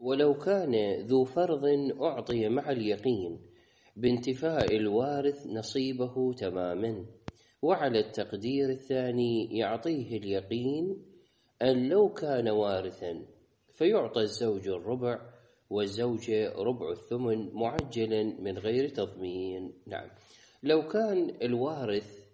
ولو كان ذو فرض أعطي مع اليقين بانتفاء الوارث نصيبه تماما، وعلى التقدير الثاني يعطيه اليقين أن لو كان وارثا فيعطى الزوج الربع والزوجة ربع الثمن معجلا من غير تضمين. نعم، لو كان الوارث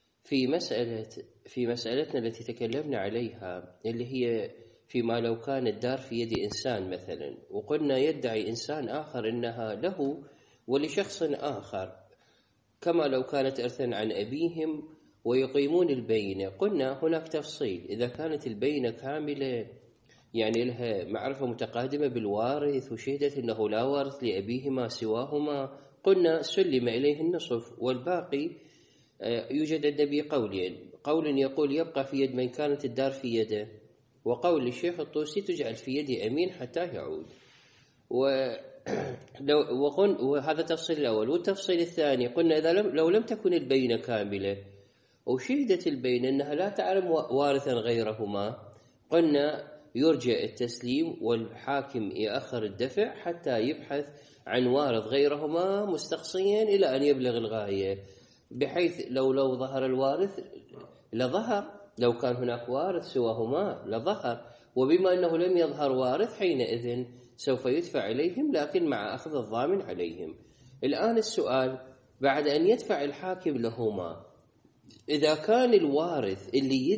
في مسألتنا التي تكلمنا عليها، اللي هي فيما لو كان الدار في يد إنسان مثلا، وقلنا يدعي إنسان آخر إنها له ولشخص آخر، كما لو كانت إرثا عن أبيهم ويقيمون البينة، قلنا هناك تفصيل. إذا كانت البينة كاملة يعني لها معرفة متقادمة بالوارث وشهدت أنه لا وارث لأبيهما سواهما، قلنا سلم إليه النصف، والباقي يوجد النبي قول يقول يبقى في يد من كانت الدار في يده، وقول الشيخ الطوسي تجعل في يد أمين حتى يعود. وهذا التفصيل الأول. والتفصيل الثاني قلنا إذا لو لم تكن البينة كاملة وشهدت البينة أنها لا تعلم وارثا غيرهما، قلنا يرجع التسليم والحاكم يأخر الدفع حتى يبحث عن وارث غيرهما مستقصيا إلى أن يبلغ الغاية، بحيث لو ظهر الوارث لظهر، لو كان هناك وارث سواهما لظهر، وبما أنه لم يظهر وارث حينئذ سوف يدفع إليهم، لكن مع أخذ الضامن عليهم. الآن السؤال، بعد أن يدفع الحاكم لهما، إذا كان الوارث اللي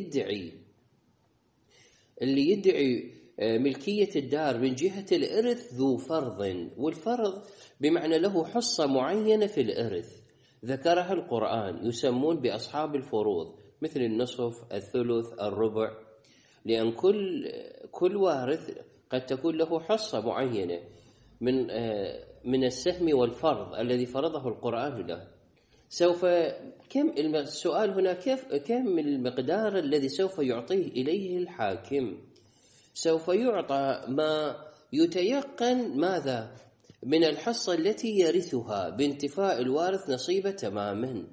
يدعي ملكية الدار من جهة الإرث ذو فرض، والفرض بمعنى له حصة معينة في الإرث ذكرها القرآن، يسمون بأصحاب الفروض، مثل النصف، الثلث، الربع، لأن كل وارث قد تكون له حصة معينة من السهم والفرض الذي فرضه القرآن له. السؤال هنا كم المقدار الذي سوف يعطيه إليه الحاكم؟ سوف يعطى ما يتيقن ماذا؟ من الحصة التي يرثها بانتفاء الوارث نصيبه تماما.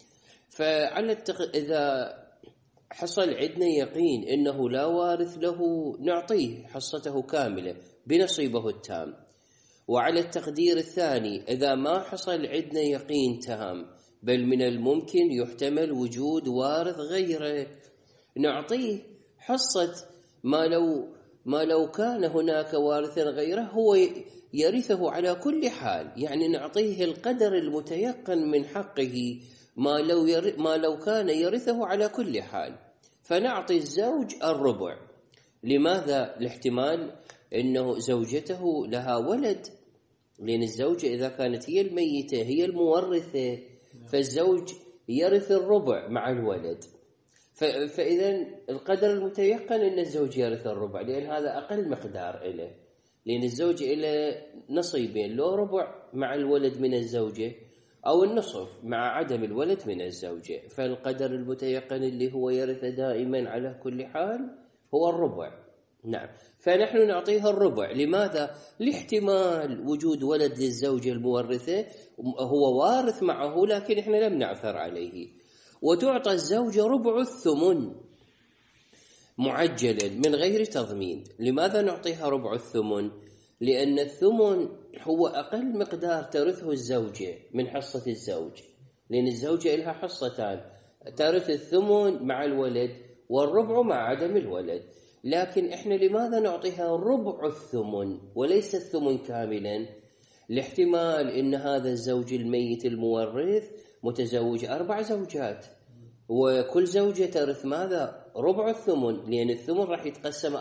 إذا حصل عندنا يقين إنه لا وارث له، نعطيه حصته كاملة بنصيبه التام. وعلى التقدير الثاني، إذا ما حصل عندنا يقين تام، بل من الممكن يحتمل وجود وارث غيره، نعطيه حصة ما لو كان هناك وارث غيره هو يرثه على كل حال، يعني نعطيه القدر المتيقن من حقه ما لو كان يرثه على كل حال. فنعطي الزوج الربع. لماذا؟ لاحتمال أنه زوجته لها ولد، لأن الزوجة إذا كانت هي الميتة هي المورثة، فالزوج يرث الربع مع الولد. فإذا القدر المتيقن أن الزوج يرث الربع، لأن هذا أقل مقدار إله، لأن الزوج إلى نصيبين، لو ربع مع الولد من الزوجة أو النصف مع عدم الولد من الزوجة. فالقدر المتيقن اللي هو يرث دائما على كل حال هو الربع. نعم، فنحن نعطيها الربع. لماذا؟ لاحتمال وجود ولد للزوجة المورثة هو وارث معه، لكن احنا لم نعثر عليه. وتعطى الزوجة ربع الثمن معجلا من غير تضمين. لماذا نعطيها ربع الثمن؟ لأن الثمن هو أقل مقدار ترثه الزوجة من حصة الزوج، لأن الزوجة لها حصتان، ترث الثمن مع الولد والربع مع عدم الولد. لكن إحنا لماذا نعطيها ربع الثمن وليس الثمن كاملا؟ لاحتمال إن هذا الزوج الميت المورث متزوج 4 زوجات، وكل زوجة ترث ماذا؟ ربع الثمن، لأن الثمن راح يتقسم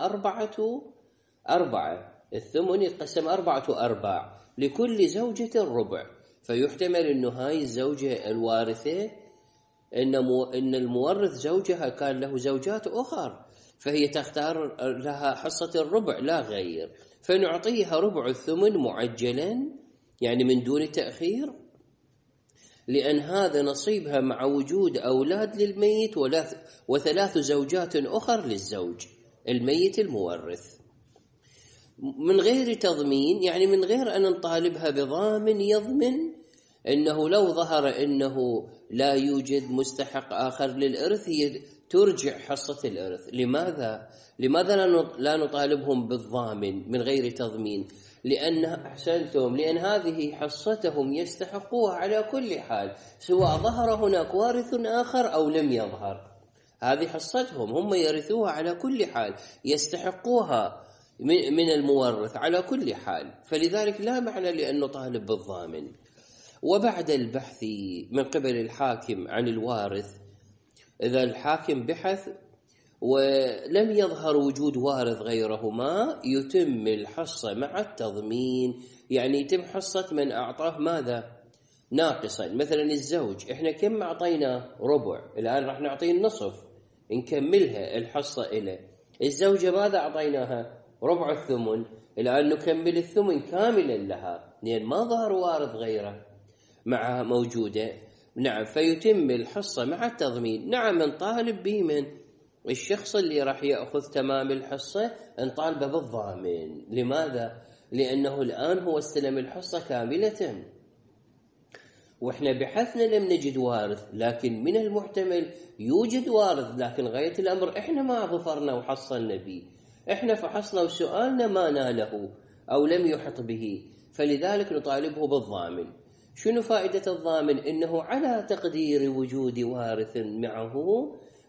4. الثمن يتقسم 4 أرباع، لكل زوجة ربع. فيحتمل إنه هاي الزوجة الوارثة إن المورث زوجها كان له زوجات أخرى، فهي تختار لها حصة الربع لا غير، فنعطيها ربع الثمن معجلا، يعني من دون تأخير، لأن هذا نصيبها مع وجود أولاد للميت و3 زوجات أخرى للزوج الميت المورث، من غير تضمين، يعني من غير أن نطالبها بضامن يضمن أنه لو ظهر أنه لا يوجد مستحق آخر للإرث هي ترجع حصة الإرث. لماذا لا نطالبهم بالضامن من غير تضمين؟ لأن أحسنتم، لأن هذه حصتهم يستحقوها على كل حال، سواء ظهر هناك وارث آخر أو لم يظهر. هذه حصتهم، هم يرثوها على كل حال، يستحقوها من المورث على كل حال، فلذلك لا معنى لأن نطالب بالضامن. وبعد البحث من قبل الحاكم عن الوارث، إذا الحاكم بحث ولم يظهر وجود وارث غيرهما، يتم الحصة مع التضمين، يعني يتم حصة من أعطاه ماذا؟ ناقصا. مثلا الزوج إحنا كم أعطينا؟ ربع، الآن راح نعطيه النصف نكملها الحصة إليه. الزوجة ماذا أعطيناها؟ ربع الثمن، الآن نكمل الثمن كاملا لها، لأن ما ظهر وارث غيره مع موجودة. نعم، فيتم الحصة مع التضمين. نعم، نطالب به من الشخص اللي راح يأخذ تمام الحصة، نطالبه بالضامن. لماذا؟ لأنه الآن هو استلم الحصة كاملة، وإحنا بحثنا لم نجد وارث، لكن من المحتمل يوجد وارث، لكن غاية الأمر إحنا ما ظفرنا وحصلنا به، إحنا فحصنا وسؤالنا ما ناله أو لم يحط به، فلذلك نطالبه بالضامن. شنو فائدة الضامن؟ إنه على تقدير وجود وارث معه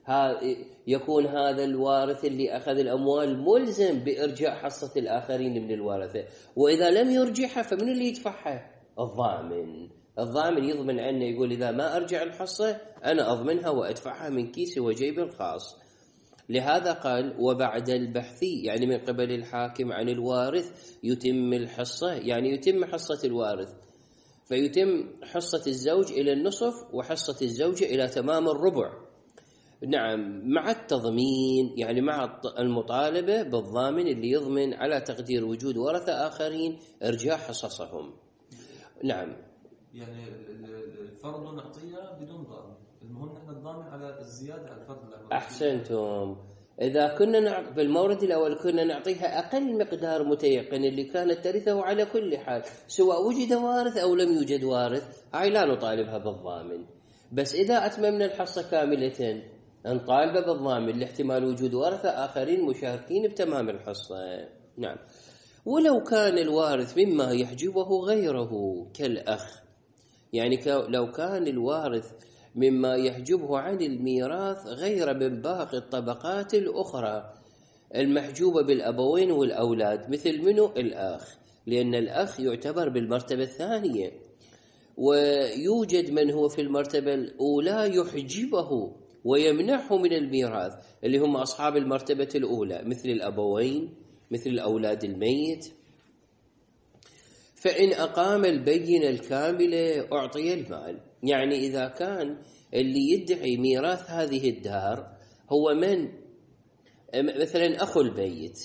يكون هذا الوارث اللي أخذ الأموال ملزم بإرجاع حصة الآخرين من الورثة، وإذا لم يرجعها فمن اللي يدفعها؟ الضامن. الضامن يضمن عنه، يقول إذا ما أرجع الحصة أنا أضمنها وأدفعها من كيسي وجيبي الخاص. لهذا قال وبعد البحث، يعني من قبل الحاكم عن الوارث، يتم الحصة، يعني يتم حصة الوارث، فيتم حصة الزوج إلى النصف وحصة الزوجة إلى تمام الربع. نعم، مع التضمين، يعني مع المطالبة بالضامن اللي يضمن على تقدير وجود ورثة آخرين إرجاع حصصهم. نعم، يعني الفرض نعطيها بدون ضامن، المهم نحن الضامن على الزيادة على الفرض الأول. أحسنتم. إذا كنا بالمورد الأول كنا نعطيها أقل مقدار متيقن اللي كانت ترثه على كل حال، سواء وجد وارث أو لم يوجد وارث، هاي لا نطالبها بالضامن. بس إذا أتممنا الحصة كاملة نطالبه بالضامن لاحتمال وجود ورثة آخرين مشاركين بتمام الحصة. نعم. ولو كان الوارث مما يحجبه غيره كالأخ، يعني لو كان الوارث مما يحجبه عن الميراث غير من باقي الطبقات الأخرى المحجوبة بالأبوين والأولاد، مثل منه؟ الأخ، لأن الأخ يعتبر بالمرتبة الثانية، ويوجد من هو في المرتبة الأولى يحجبه ويمنعه من الميراث، اللي هم أصحاب المرتبة الأولى مثل الأبوين، مثل الأولاد الميت. فإن أقام البينة الكاملة أعطي المال. يعني إذا كان اللي يدعي ميراث هذه الدار هو من مثلا أخو الميت،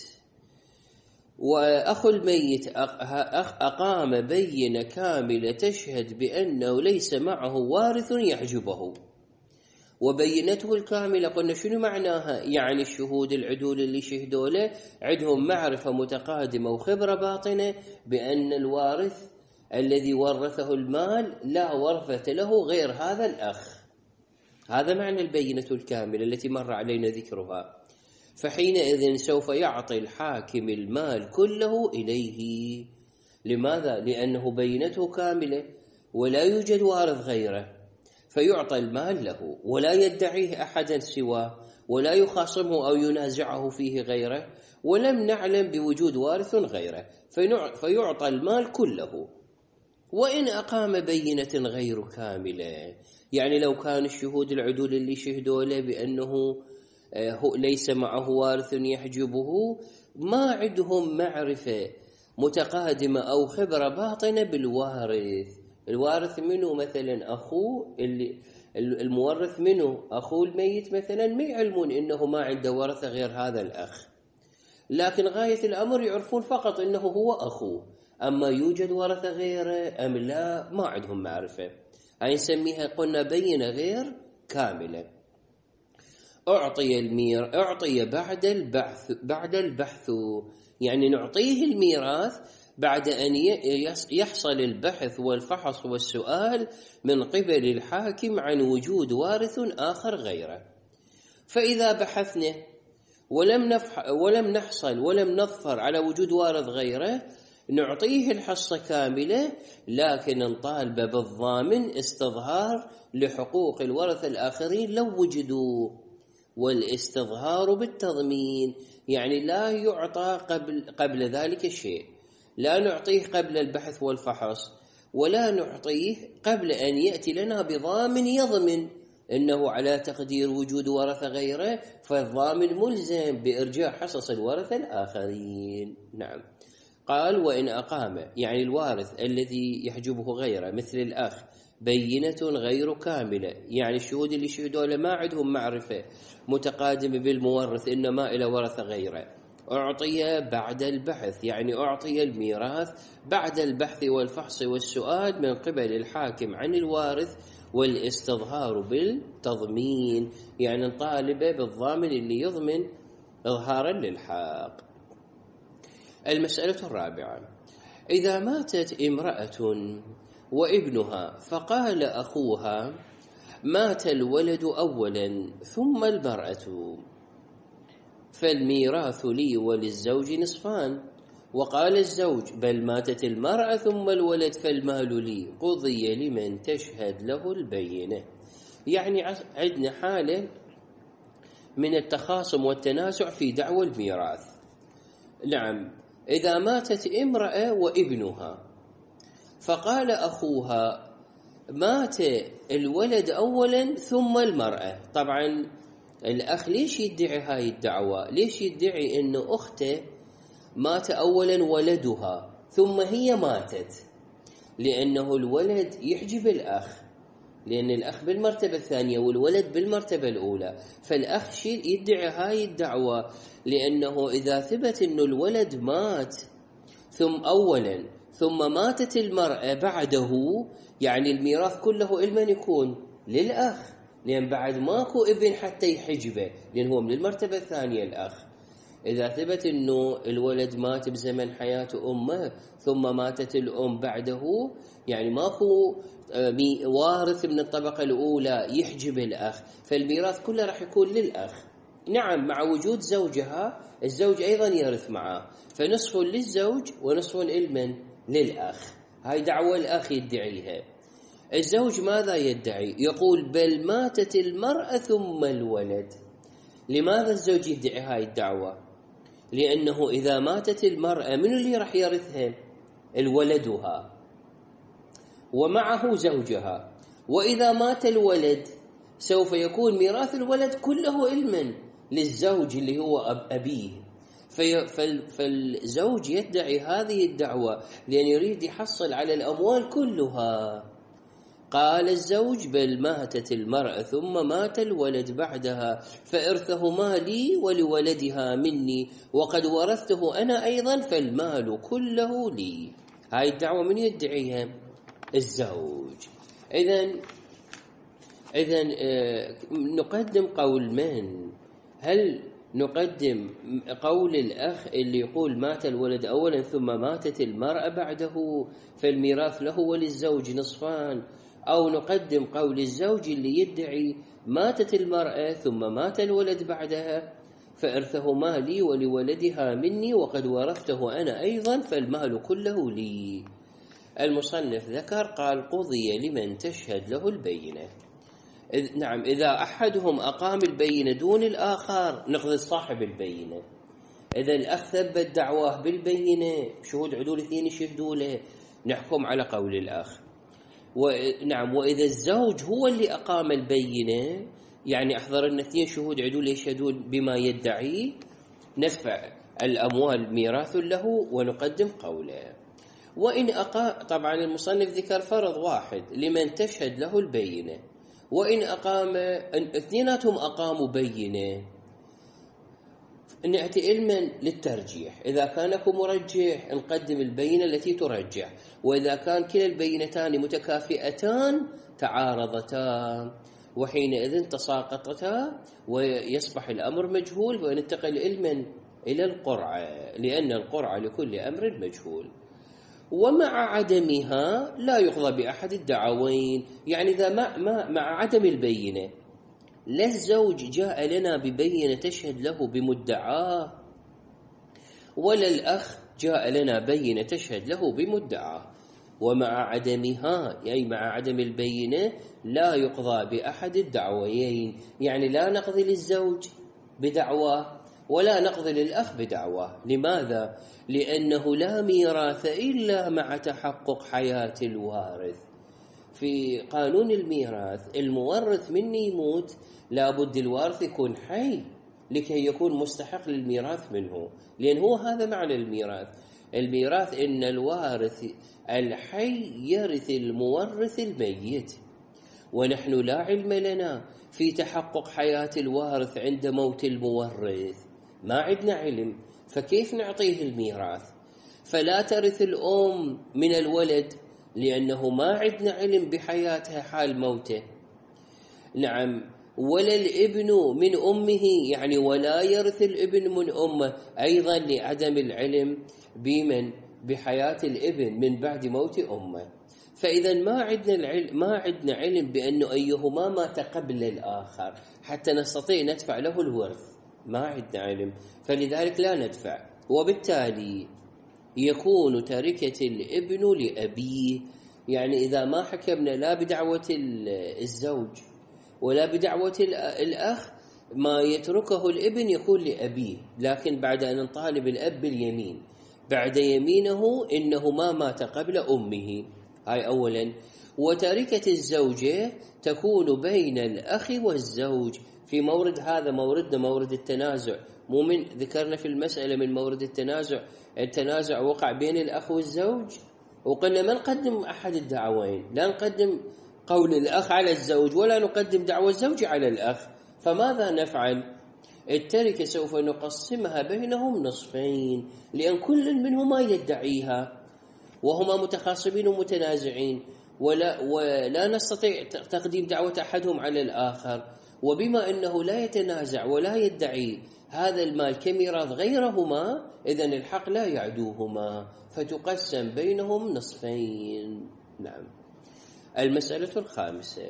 وأخو الميت أقام بينة كاملة تشهد بأنه ليس معه وارث يحجبه، وبينته الكاملة قلنا شنو معناها؟ يعني الشهود العدول اللي شهدوا له عندهم معرفة متقادمة وخبرة باطنة بأن الوارث الذي ورثه المال لا ورثة له غير هذا الأخ. هذا معنى البينة الكاملة التي مر علينا ذكرها. فحينئذ سوف يعطي الحاكم المال كله إليه. لماذا؟ لأنه بينته كاملة ولا يوجد وارث غيره، فيعطى المال له ولا يدعيه أحدا سواه، ولا يخاصمه أو ينازعه فيه غيره، ولم نعلم بوجود وارث غيره، فيعطى المال كله. وإن أقام بينة غير كاملة، يعني لو كان الشهود العدول اللي شهدوا له بأنه ليس معه وارث يحجبه ما عندهم معرفة متقادمة أو خبرة باطنة بالوارث. الوارث منه مثلا أخوه، المورث منه أخوه الميت مثلا، ما يعلمون إنه ما عنده ورثة غير هذا الأخ، لكن غاية الأمر يعرفون فقط إنه هو أخوه، أما يوجد ورثة غيره أم لا ما عندهم معرفة. هاي نسميها قلنا بينة غير كاملة. أعطي بعد البحث، يعني نعطيه الميراث بعد أن يحصل البحث والفحص والسؤال من قبل الحاكم عن وجود وارث آخر غيره. فإذا بحثنا ولم نحصل ولم نظفر على وجود وارث غيره نعطيه الحصة كاملة، لكن نطالب بالضامن استظهار لحقوق الورثة الآخرين لو وجدوا. والاستظهار بالتضمين يعني لا يعطى قبل ذلك الشيء، لا نعطيه قبل البحث والفحص، ولا نعطيه قبل أن يأتي لنا بضامن يضمن إنه على تقدير وجود ورثة غيره، فالضامن ملزم بإرجاع حصص الورثة الآخرين. نعم. قال وإن أقام يعني الوارث الذي يحجبه غيره مثل الأخ بينة غير كاملة، يعني الشهود اللي شهدوا له ما عندهم معرفة متقادمة بالمورث إنما إلى ورثة غيره، أعطي بعد البحث يعني أعطي الميراث بعد البحث والفحص والسؤال من قبل الحاكم عن الوارث، والاستظهار بالتضمين يعني نطالبه بالضامن اللي يضمن إظهارا للحق. المسألة الرابعة: إذا ماتت امرأة وابنها فقال أخوها مات الولد أولا ثم المرأة، فالميراث لي وللزوج نصفان. وقال الزوج بل ماتت المرأة ثم الولد فالمال لي، قضي لمن تشهد له البينة. يعني عندنا حالة من التخاصم والتنازع في دعوى الميراث. نعم. إذا ماتت امرأة وابنها فقال أخوها مات الولد أولا ثم المرأة، طبعا الأخ ليش يدعي هاي الدعوة؟ ليش يدعي أن أخته مات أولا ولدها ثم هي ماتت؟ لأنه الولد يحجب الأخ، لأن الأخ بالمرتبة الثانية والولد بالمرتبة الأولى، فالأخ يدعي هاي الدعوة لأنه إذا ثبت أن الولد مات ثم أولا ثم ماتت المرأة بعده، يعني الميراث كله لمن يكون؟ للأخ، لأن بعد ماكو ابن حتى يحجبه لأن هو من المرتبة الثانية الأخ. إذا ثبت أنه الولد مات بزمن حياة أمه ثم ماتت الأم بعده، يعني ماكو وارث من الطبقة الأولى يحجب الأخ، فالميراث كله راح يكون للأخ. نعم، مع وجود زوجها الزوج أيضا يرث معه، فنصف للزوج ونصف للأخ. هاي دعوة الأخ يدعيها. الزوج ماذا يدعي؟ يقول بل ماتت المرأة ثم الولد. لماذا الزوج يدعي هاي الدعوة؟ لأنه إذا ماتت المرأة من اللي راح يرثها؟ الولدها ومعه زوجها، وإذا مات الولد سوف يكون ميراث الولد كله علما للزوج اللي هو أبيه. فالزوج يدعي هذه الدعوة لأن يريد يحصل على الأموال كلها. قال الزوج بل ماتت المرأة ثم مات الولد بعدها فإرثهما لي ولولدها مني وقد ورثته أنا أيضا فالمال كله لي. هاي الدعوة من يدعيها؟ الزوج. إذن نقدم قول من؟ هل نقدم قول الأخ اللي يقول مات الولد أولا ثم ماتت المرأة بعده فالميراث له وللزوج نصفان، أو نقدم قول الزوج اللي يدعي ماتت المرأة ثم مات الولد بعدها فإرثهما لي ولولدها مني وقد ورثته أنا أيضا فالمال كله لي؟ المصنف ذكر قال قضي لمن تشهد له البينة. نعم، إذا أحدهم أقام البينة دون الآخر نقضي صاحب البينة. إذا الأخ ثبت دعواه بالبينة شهود عدول اثنين يشهدوا له نحكم على قول الأخ. نعم، وإذا الزوج هو اللي أقام البينة يعني أحضر لنا اثنين شهود عدول يشهدون بما يدعي ندفع الأموال ميراث له ونقدم قوله. وإن طبعا المصنف ذكر فرض واحد لمن تشهد له البينة، وإن أقام اثنيناتهم أقاموا بينة نأتي علما للترجيح. إذا كان مرجح نقدم البينة التي ترجح، وإذا كان كلا البينتان متكافئتان تعارضتا وحينئذ تساقطتا ويصبح الأمر مجهول وننتقل علما إلى القرعة، لأن القرعة لكل أمر مجهول. ومع عدمها لا يقضى بأحد الدعوين، يعني إذا مع عدم البينة لا الزوج جاء لنا ببينة تشهد له بمدعاه، ولا الأخ جاء لنا بينة تشهد له بمدعاه. ومع عدمها، أي مع عدم البينة، لا يقضى بأحد الدعويين، يعني لا نقضي للزوج بدعواه ولا نقضي للأخ بدعواه. لماذا؟ لأنه لا ميراث إلا مع تحقق حياة الوارث. في قانون الميراث المورث من يموت لابد الوارث يكون حي لكي يكون مستحق للميراث منه، لأن هو هذا معنى الميراث. الميراث إن الوارث الحي يرث المورث الميت، ونحن لا علم لنا في تحقق حياة الوارث عند موت المورث، ما عندنا علم، فكيف نعطيه الميراث؟ فلا ترث الأم من الولد لأنه ما عندنا علم بحياتها حال موته. نعم، ولا الابن من أمه، يعني ولا يرث الابن من أمه أيضا لعدم العلم بحياة الابن من بعد موت أمه. فإذا ما عندنا علم بأنه أيهما مات قبل الآخر حتى نستطيع ندفع له الورث، ما عندنا علم، فلذلك لا ندفع. وبالتالي يكون تركة الابن لأبيه، يعني إذا ما حكمنا لا بدعوة الزوج ولا بدعوة الأخ، ما يتركه الابن يكون لأبيه، لكن بعد أن نطالب الأب باليمين بعد يمينه إنه ما مات قبل أمه. هاي أولا. وتركة الزوجة تكون بين الأخ والزوج في مورد، هذا موردنا مورد التنازع، مو من ذكرنا في المسألة من مورد التنازع وقع بين الأخ والزوج، وقلنا ما نقدم أحد الدعوين، لا نقدم قول الأخ على الزوج ولا نقدم دعوة الزوج على الأخ. فماذا نفعل؟ التركة سوف نقسمها بينهم نصفين، لأن كل منهما يدعيها وهما متخاصمين ومتنازعين، ولا نستطيع تقديم دعوة أحدهم على الآخر. وبما أنه لا يتنازع ولا يدعي هذا المال كميراث غيرهما، إذن الحق لا يعدوهما، فتقسم بينهم نصفين. نعم. المسألة الخامسة،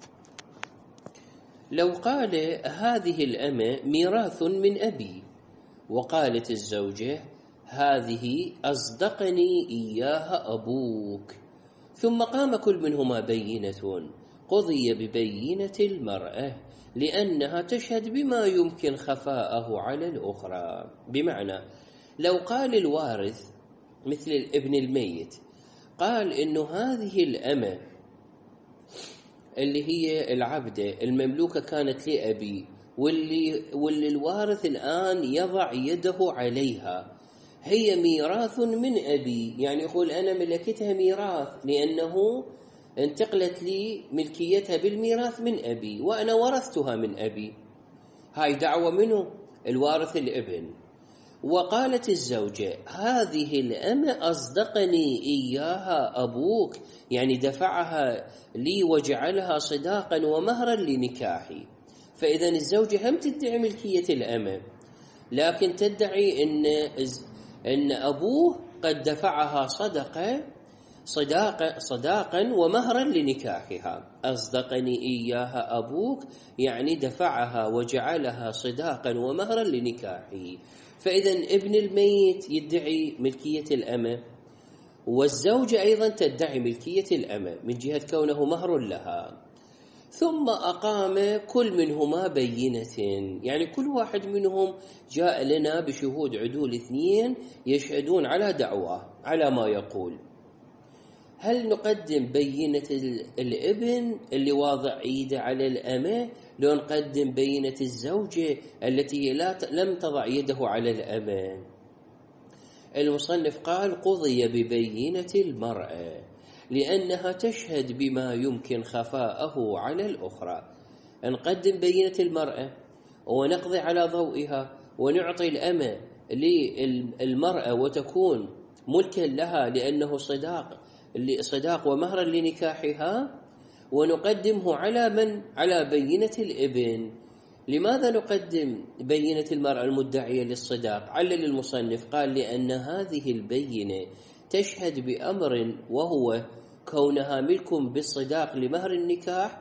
لو قال هذه الأمة ميراث من أبي، وقالت الزوجة هذه أصدقني إياها أبوك، ثم قام كل منهما بينة، قضي ببينة المرأة لأنها تشهد بما يمكن خفاءه على الأخرى. بمعنى لو قال الوارث مثل الابن الميت، قال إنه هذه الأمة اللي هي العبدة المملوكة كانت لأبي، واللي الوارث الآن يضع يده عليها، هي ميراث من أبي، يعني يقول أنا ملكتها ميراث لأنه انتقلت لي ملكيتها بالميراث من أبي وأنا ورثتها من أبي. هاي دعوة منه الوارث الابن. وقالت الزوجة هذه الأمة أصدقني إياها أبوك، يعني دفعها لي وجعلها صداقا ومهرا لنكاحي. فإذا الزوجة هم تدعي ملكية الأمة، لكن تدعي إن أبوه قد دفعها صداقا ومهرا لنكاحها. أصدقني إياها أبوك يعني دفعها وجعلها صداقا ومهرا لنكاحه. فإذا ابن الميت يدعي ملكية الأمة، والزوجة أيضا تدعي ملكية الأمة من جهة كونه مهر لها. ثم أقام كل منهما بينة، يعني كل واحد منهم جاء لنا بشهود عدول 2 يشهدون على دعواه على ما يقول. هل نقدم بينة الابن اللي واضع ايده على الأمة، لو نقدم بينة الزوجة التي لم تضع يده على الأمة؟ المصنف قال قضي ببينة المرأة لأنها تشهد بما يمكن خفاءه على الأخرى. نقدم بينة المرأة ونقضي على ضوئها ونعطي الأمة للمرأة وتكون ملكا لها لأنه صداق ومهرا لنكاحها، ونقدمه على بينة الابن. لماذا نقدم بينة المرأة المدعية للصداق؟ علل المصنف قال لأن هذه البينة تشهد بأمر وهو كونها ملك بالصداق لمهر النكاح،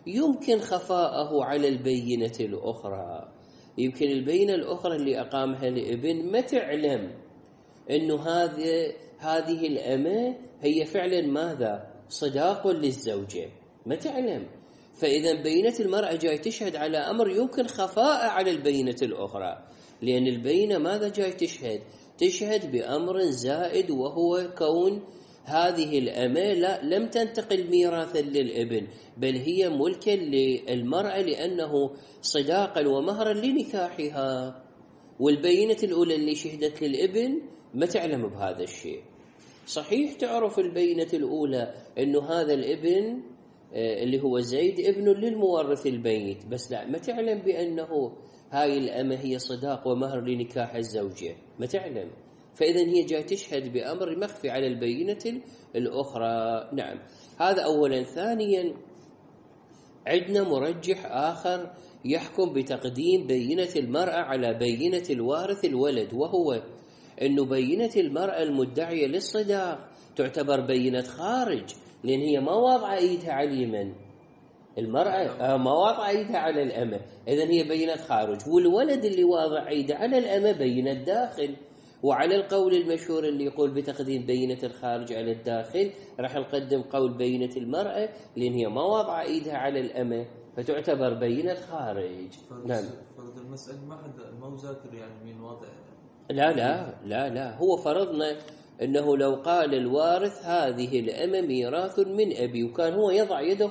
يمكن خفاءه على البينة الأخرى. يمكن البينة الأخرى اللي أقامها الابن ما تعلم أنه هذه الأمة هي فعلا ماذا؟ صداق للزوجة، ما تعلم. فإذا بينة المرأة جاي تشهد على أمر يمكن خفاء على البينة الأخرى، لأن البينة ماذا جاي تشهد؟ تشهد بأمر زائد، وهو كون هذه الأمة لم تنتقل ميراثا للابن، بل هي ملكا للمرأة لأنه صداقا ومهرا لنكاحها. والبينة الأولى اللي شهدت للابن ما تعلم بهذا الشيء. صحيح تعرف البينة الأولى أنه هذا الابن اللي هو زيد ابن للمورث الميت، بس لا، ما تعلم بأنه هاي الأمة هي صداق ومهر لنكاح الزوجة، ما تعلم. فإذا هي جاي تشهد بأمر مخفي على البينة الأخرى. نعم، هذا أولا. ثانيا، عندنا مرجح آخر يحكم بتقديم بينة المرأة على بينة الوارث الولد، وهو أنه بينة المرأة المدعية للصداق تعتبر بينة خارج، لأن هي ما واضعة إيدها على اليمن، المرأة ما واضعة إيدها على الأمة، إذن هي بينة خارج. والولد اللي واضع إيده على الأمة بينة داخل. وعلى القول المشهور اللي يقول بتقديم بينة الخارج على الداخل، راح نقدم قول بينة المرأة، لأن هي ما واضعة إيدها على الأمة فتعتبر بينة خارج. نعم. فرض المسألة ما حد ما ذاكر يعني مين واضع. لا لا لا لا، هو فرضنا أنه لو قال الوارث هذه الأمة ميراث من أبي، وكان هو يضع يده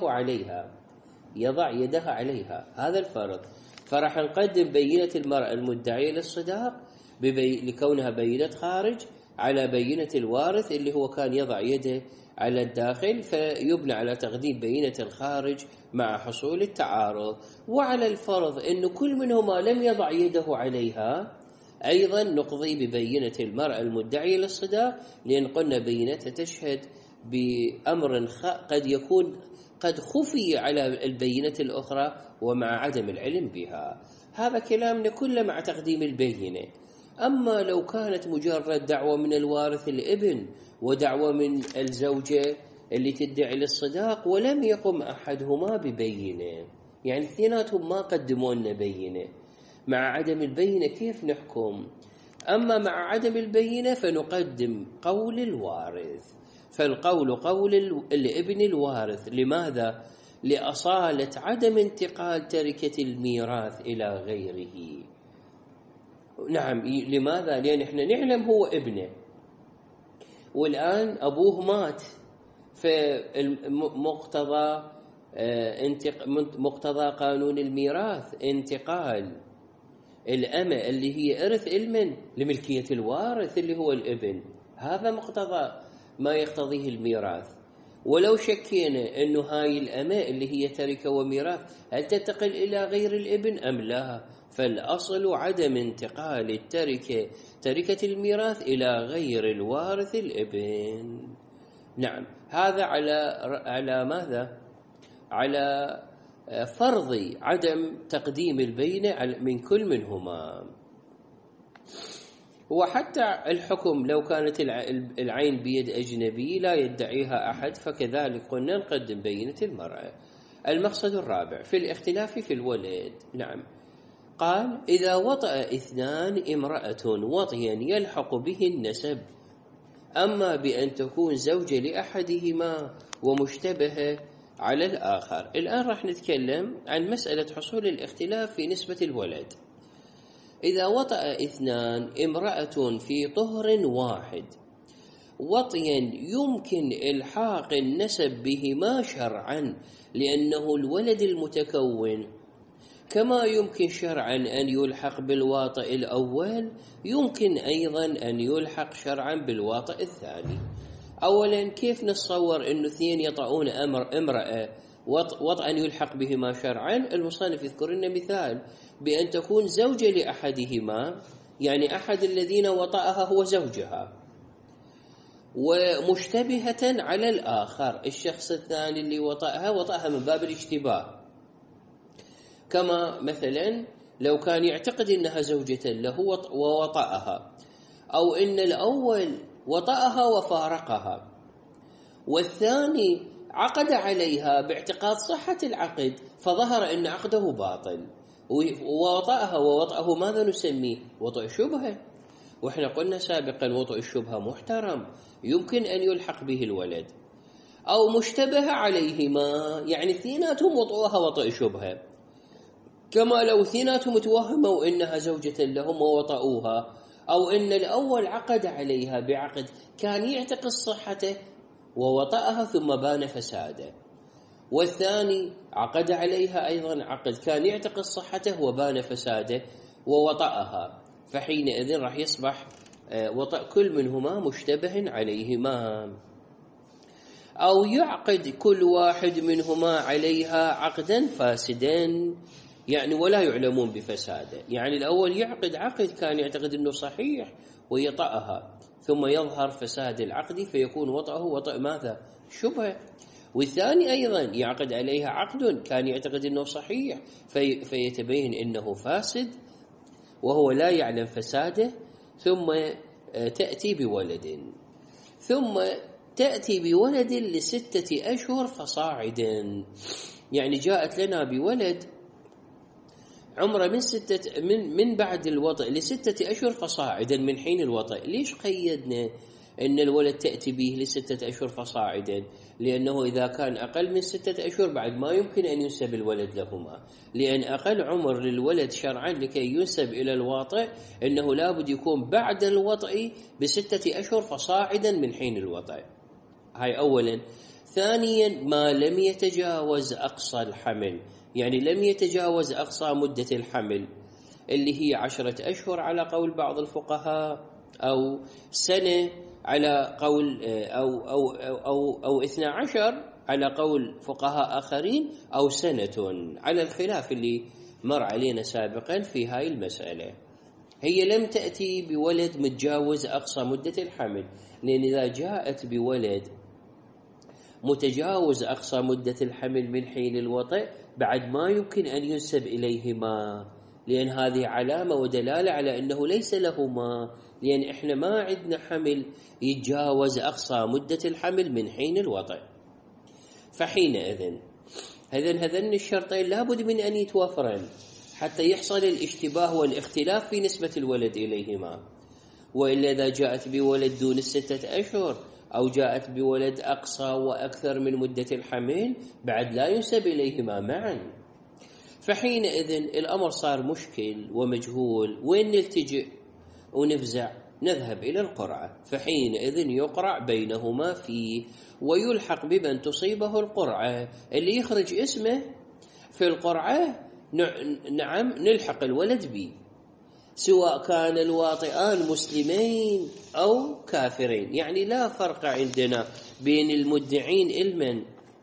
عليها، هذا الفرض، فراح نقدم بينة المرأة المدعية للصداق لكونها بينة خارج على بينة الوارث اللي هو كان يضع يده على الداخل، فيبنى على تقديم بينة الخارج مع حصول التعارض. وعلى الفرض أن كل منهما لم يضع يده عليها، أيضا نقضي ببينة المرأة المدعية للصداق، لأن قلنا بينتها تشهد بأمر قد يكون قد خفي على البينة الأخرى ومع عدم العلم بها. هذا كلامنا كله مع تقديم البينة. أما لو كانت مجرد دعوة من الوارث الابن ودعوة من الزوجة اللي تدعي للصداق ولم يقم أحدهما ببينة، يعني اثنيناتهم ما قدموا لنا بينة، مع عدم البينة كيف نحكم؟ أما مع عدم البينة فنقدم قول الوارث، فالقول قول الابن الوارث. لماذا؟ لأصالة عدم انتقال تركة الميراث إلى غيره. نعم، لماذا؟ لأن احنا نعلم هو ابنه، والآن أبوه مات، مقتضى قانون الميراث انتقال الأمة اللي هي إرث المن لملكية الوارث اللي هو الابن، هذا مقتضى ما يقتضيه الميراث. ولو شكينا أنه هاي الأمة اللي هي تركة وميراث هل تنتقل إلى غير الابن أم لا، فالأصل عدم انتقال تركة الميراث إلى غير الوارث الابن. نعم، هذا على ماذا؟ على فرض عدم تقديم البينة من كل منهما. وحتى الحكم لو كانت العين بيد أجنبي لا يدعيها أحد، فكذلك قلنا نقدم بينة المرأة. المقصد الرابع في الاختلاف في الولد. نعم، قال: إذا وطأ اثنان امرأة وطئا يلحق به النسب، أما بأن تكون زوجة لأحدهما ومشتبهة على الآخر. الآن راح نتكلم عن مسألة حصول الاختلاف في نسبة الولد. إذا وطأ اثنان امرأة في طهر واحد وطئا يمكن إلحاق النسب بهما شرعا، لأنه الولد المتكون، كما يمكن شرعا أن يلحق بالواطئ الأول، يمكن أيضا أن يلحق شرعا بالواطئ الثاني. أولا، كيف نتصور أنه اثنين يطعون امرأة وطئا يلحق بهما شرعا؟ المصنف يذكر لنا مثال بأن تكون زوجة لأحدهما، يعني أحد الذين وطأها هو زوجها، ومشتبهة على الآخر، الشخص الثاني اللي وطأها من باب الاشتباه، كما مثلا لو كان يعتقد أنها زوجة له ووطأها، أو أن الأول وطأها وفارقها، والثاني عقد عليها باعتقاد صحة العقد، فظهر أن عقده باطل ووطأها، ووطأه ماذا نسميه؟ وطأ شبهة. وإحنا قلنا سابقا وطأ الشبهة محترم يمكن أن يلحق به الولد، أو مشتبه عليهما، يعني اثنيناتهم وطئوها وطئ شبهة، كما لو اثنيناتهم توهموا إنها زوجة لهم ووطئوها، أو إن الأول عقد عليها بعقد كان يعتقد صحته ووطئها ثم بان فساده، والثاني عقد عليها أيضا عقد كان يعتقد صحته وبان فساده ووطئها، فحينئذ راح يصبح وطأ كل منهما مشتبه عليهما. أو يعقد كل واحد منهما عليها عقدا فاسدا، يعني ولا يعلمون بفساده، يعني الأول يعقد عقد كان يعتقد أنه صحيح ويطأها، ثم يظهر فساد العقد فيكون وطأه وطأ ماذا؟ شبهة. والثاني أيضا يعقد عليها عقد كان يعتقد أنه صحيح فيتبين أنه فاسد وهو لا يعلم فساده، ثم تأتي بولد، ثم تأتي بولد ل6 أشهر فصاعدا، يعني جاءت لنا بولد عمره من بعد الوطء ل6 أشهر فصاعدا من حين الوطء. ليش قيدنا أن الولد تأتي به ل6 أشهر فصاعدا؟ لأنه إذا كان أقل من 6 أشهر بعد ما يمكن أن ينسب الولد لهما، لأن أقل عمر للولد شرعا لكي ينسب إلى الواطئ أنه لابد يكون بعد الوطء ب6 أشهر فصاعدا من حين الوطء. هاي أولا. ثانيا ما لم يتجاوز أقصى الحمل، يعني لم يتجاوز أقصى مدة الحمل اللي هي 10 أشهر على قول بعض الفقهاء، أو سنة على قول أو 12 على قول فقهاء آخرين، أو سنة على الخلاف اللي مر علينا سابقا في هاي المسألة. هي لم تأتي بولد متجاوز أقصى مدة الحمل، لأن إذا جاءت بولد متجاوز أقصى مدة الحمل من حين الوطئ بعد ما يمكن أن ينسب إليهما، لأن هذه علامة ودلالة على أنه ليس لهما، لأن إحنا ما عندنا حمل يتجاوز أقصى مدة الحمل من حين الوطئ. فحينئذ هذين الشرطين لابد من أن يتوافرن حتى يحصل الاشتباه والاختلاف في نسبة الولد إليهما، وإلا إذا جاءت بولد دون 6 أشهر أو جاءت بولد أقصى وأكثر من مدة الحمل بعد لا ينسب إليهما معا، فحينئذ الأمر صار مشكل ومجهول، وين نلتجئ ونفزع؟ نذهب إلى القرعة، فحينئذ يقرع بينهما فيه، ويلحق بمن تصيبه القرعة اللي يخرج اسمه في القرعة، نعم نلحق الولد به، سواء كان الواطئان مسلمين أو كافرين، يعني لا فرق عندنا بين المدعين علما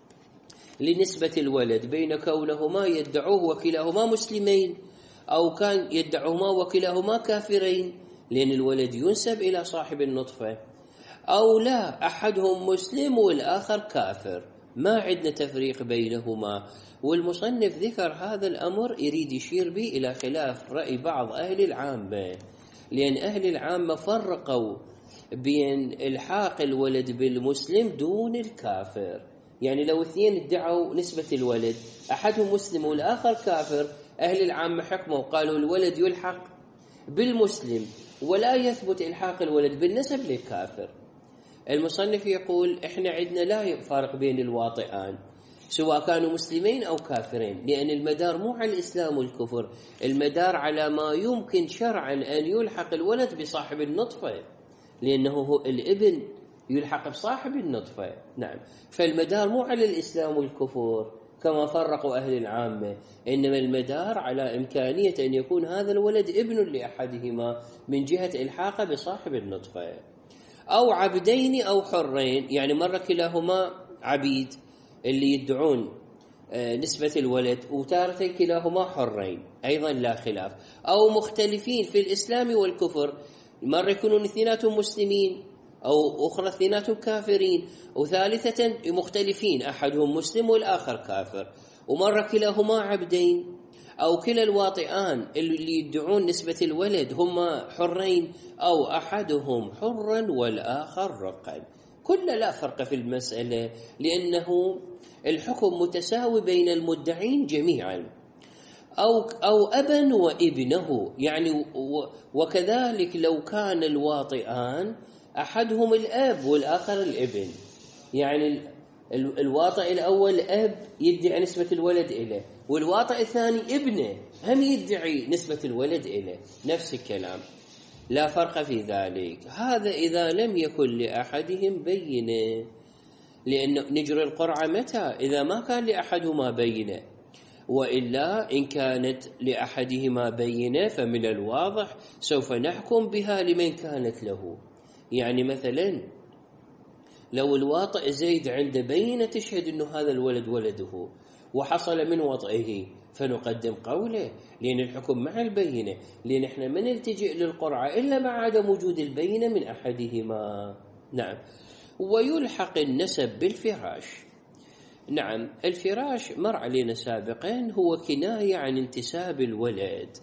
لنسبة الولد بين كونهما يدعوه وكلاهما مسلمين أو كان يدعوهما وكلاهما كافرين، لأن الولد ينسب إلى صاحب النطفة، أو لا أحدهم مسلم والآخر كافر، ما عندنا تفريق بينهما. والمصنف ذكر هذا الأمر يريد يشير به إلى خلاف رأي بعض أهل العامة، لأن أهل العامة فرقوا بين إلحاق الولد بالمسلم دون الكافر، يعني لو اثنين ادعوا نسبة الولد أحدهم مسلم والآخر كافر، أهل العامة حكموا قالوا الولد يلحق بالمسلم ولا يثبت إلحاق الولد بالنسب للكافر. المصنف يقول إحنا عندنا لا فرق بين الواطئان سواء كانوا مسلمين أو كافرين، لأن المدار مو على الإسلام والكفر، المدار على ما يمكن شرعا أن يلحق الولد بصاحب النطفة، لأنه هو الابن يلحق بصاحب النطفة. نعم، فالمدار مو على الإسلام والكفر كما فرقوا أهل العامة، إنما المدار على إمكانية أن يكون هذا الولد ابن لأحدهما من جهة إلحاقه بصاحب النطفة، أو عبدين أو حرين، يعني مرة كلاهما عبيد اللي يدعون نسبة الولد، وتارة كلاهما حرين أيضا لا خلاف، أو مختلفين في الإسلام والكفر، مرة يكونون اثنيناتهم مسلمين أو أخرى اثنيناتهم كافرين، وثالثة مختلفين أحدهم مسلم والآخر كافر، ومرة كلاهما عبدين، أو كلا الواطئان اللي يدعون نسبة الولد هما حرين، أو أحدهم حرا والآخر رقا. كل لا فرق في المسألة، لأنه الحكم متساوي بين المدعين جميعا، أو أبا وابنه، يعني وكذلك لو كان الواطئان أحدهم الأب والآخر الابن، يعني الواطئ الأول أب يدعي نسبة الولد إليه، والواطئ الثاني ابنه هم يدعي نسبة الولد إليه، نفس الكلام، لا فرق في ذلك. هذا إذا لم يكن لأحدهم بينة، لأن نجري القرعة متى؟ إذا ما كان لأحدهما بينة، وإلا إن كانت لأحدهما بينة فمن الواضح سوف نحكم بها لمن كانت له. يعني مثلا لو الواطئ زيد عنده بينة تشهد أنه هذا الولد ولده وحصل من وطئه، فنقدم قوله، لأن الحكم مع البينة، لأن احنا ما نلتجئ للقرعة إلا مع عدم وجود البينة من أحدهما. نعم. ويلحق النسب بالفراش. نعم، الفراش مر علينا سابقا، هو كناية عن انتساب الولد،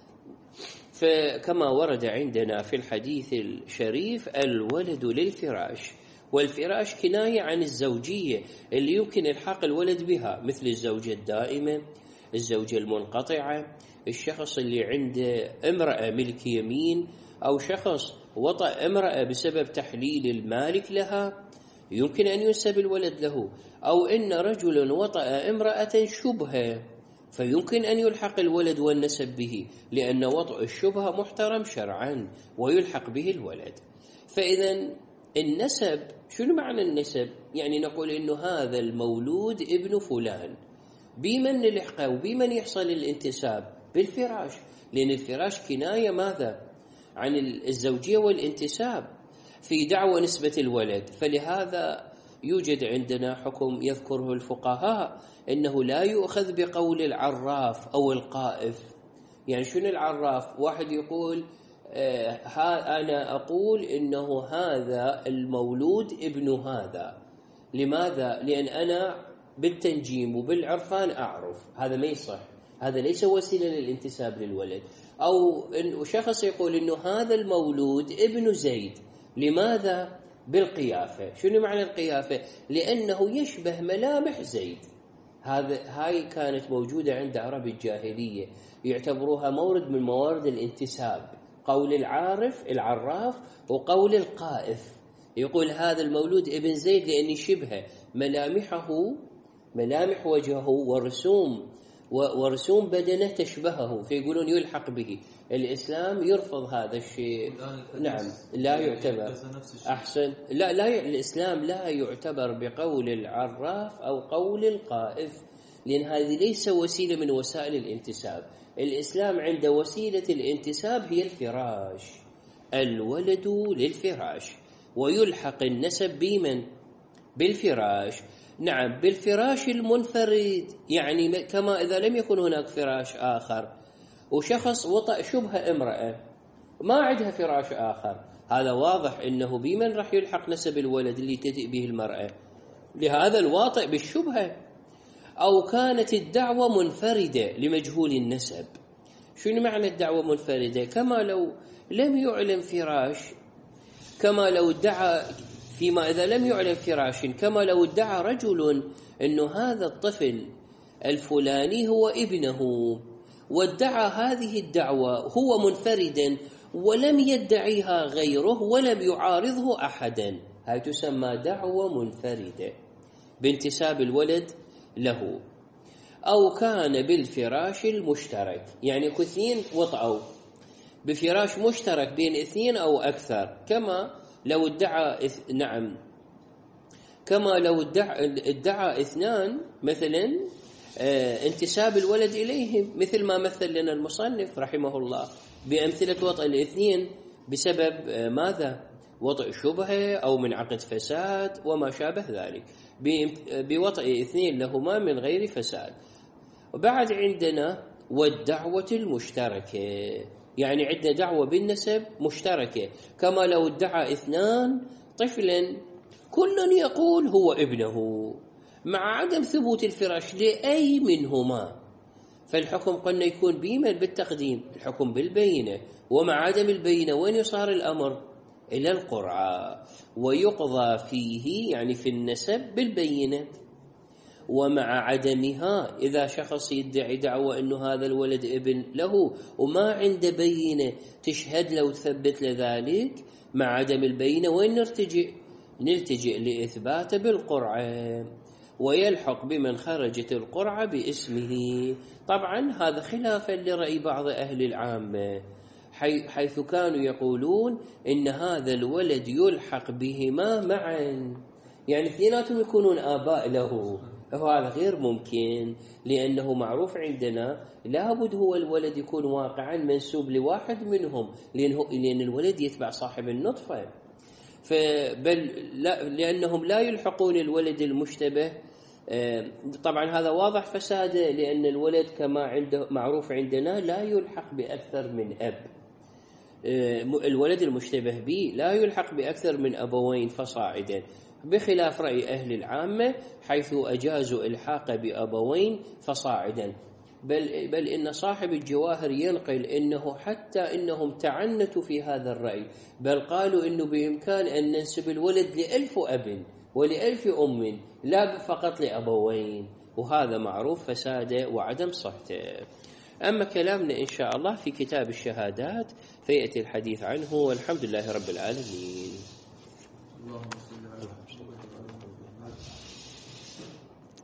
فكما ورد عندنا في الحديث الشريف الولد للفراش، والفراش كناية عن الزوجية اللي يمكن إلحاق الولد بها، مثل الزوجة الدائمة، الزوجة المنقطعة، الشخص اللي عنده امرأة ملك يمين، أو شخص وطأ امرأة بسبب تحليل المالك لها يمكن أن ينسب الولد له، أو إن رجل وطأ امرأة شبهة فيمكن أن يلحق الولد والنسب به، لأن وطأ الشبهة محترم شرعا ويلحق به الولد. فإذا النسب، شنو معنى النسب؟ يعني نقول إنه هذا المولود ابن فلان، بمن نلحقه وبمن يحصل الانتساب؟ بالفراش، لأن الفراش كناية ماذا؟ عن الزوجية والانتساب في دعوى نسبة الولد. فلهذا يوجد عندنا حكم يذكره الفقهاء إنه لا يؤخذ بقول العراف أو القائف. يعني شنو العراف؟ واحد يقول أنا أقول إنه هذا المولود ابن هذا، لماذا؟ لأن أنا بالتنجيم وبالعرفان أعرف. هذا ما يصح، هذا ليس وسيلة للانتساب للولد. أو إن شخص يقول إنه هذا المولود ابن زيد، لماذا؟ بالقيافة. شنو معنى القيافة؟ لأنه يشبه ملامح زيد. هاي كانت موجودة عند عرب الجاهلية، يعتبروها مورد من موارد الانتساب، قول العراف وقول القائف. يقول هذا المولود ابن زيد لأن شبه ملامحه، ملامح وجهه ورسوم بدنه تشبهه، فيقولون يلحق به. الإسلام يرفض هذا الشيء. نعم، لا يعتبر. أحسن، لا الإسلام لا يعتبر بقول العراف أو قول القائف، لأن هذه ليس وسيلة من وسائل الانتساب. الإسلام عند وسيلة الانتساب هي الفراش، الولد للفراش، ويلحق النسب بمن؟ بالفراش. نعم، بالفراش المنفرد، يعني كما إذا لم يكن هناك فراش آخر، وشخص وطأ شبه امرأة ما عندها فراش آخر، هذا واضح إنه بمن راح يلحق نسب الولد اللي تأتي به المرأة؟ لهذا الواطئ بالشبهة. أو كانت الدعوة منفردة لمجهول النسب. شنو معنى الدعوة منفردة؟ كما لو لم يعلم فراش، كما لو ادعى فيما إذا لم يعلم فراش، كما لو ادعى رجل أنه هذا الطفل الفلاني هو ابنه، وادعى هذه الدعوة هو منفردا ولم يدعيها غيره ولم يعارضه أحدا، هاي تسمى دعوة منفردة بانتساب الولد له. أو كان بالفراش المشترك، يعني اثنين وطأوا بفراش مشترك بين اثنين أو أكثر، كما لو ادعى نعم، كما لو ادعى اثنان مثلا انتساب الولد إليهم، مثل ما مثل لنا المصنف رحمه الله بأمثلة وطأ الاثنين بسبب ماذا؟ وطأ شبهة أو من عقد فساد وما شابه ذلك، بوطأ اثنين لهما من غير فساد. وبعد عندنا والدعوة المشتركة، يعني عندنا دعوة بالنسب مشتركة، كما لو ادعى اثنان طفلا كل يقول هو ابنه مع عدم ثبوت الفراش لأي منهما، فالحكم قلنا يكون بمن؟ بالتقديم، الحكم بالبينة. ومع عدم البينة وين يصار الأمر؟ إلى القرعة، ويقضى فيه يعني في النسب بالبينة. ومع عدمها إذا شخص يدعي دعوة أنه هذا الولد ابن له وما عنده بينة تشهد له وتثبت لذلك، مع عدم البينة وين نلتجئ لإثباته بالقرعة، ويلحق بمن خرجت القرعة باسمه. طبعا هذا خلافا لرأي بعض أهل العامة، حيث كانوا يقولون إن هذا الولد يلحق بهما معا، يعني اثنيناتهم يكونون آباء له، وهذا غير ممكن، لأنه معروف عندنا لابد هو الولد يكون واقعا منسوب لواحد منهم، لأن الولد يتبع صاحب النطفة، لأنهم لا يلحقون الولد المشتبه. طبعا هذا واضح فساده، لأن الولد كما معروف عندنا لا يلحق بأكثر من أب، الولد المشتبه به لا يلحق بأكثر من أبوين فصاعدا، بخلاف رأي أهل العامة حيث أجازوا إلحاق بأبوين فصاعدا. بل إن صاحب الجواهر ينقل إنه حتى إنهم تعنتوا في هذا الرأي، بل قالوا إنه بإمكان أن ننسب الولد ل1000 أب ول1000 أم، لا فقط لأبوين، وهذا معروف فساده وعدم صحته. أما كلامنا إن شاء الله في كتاب الشهادات فيأتي الحديث عنه، والحمد لله رب العالمين.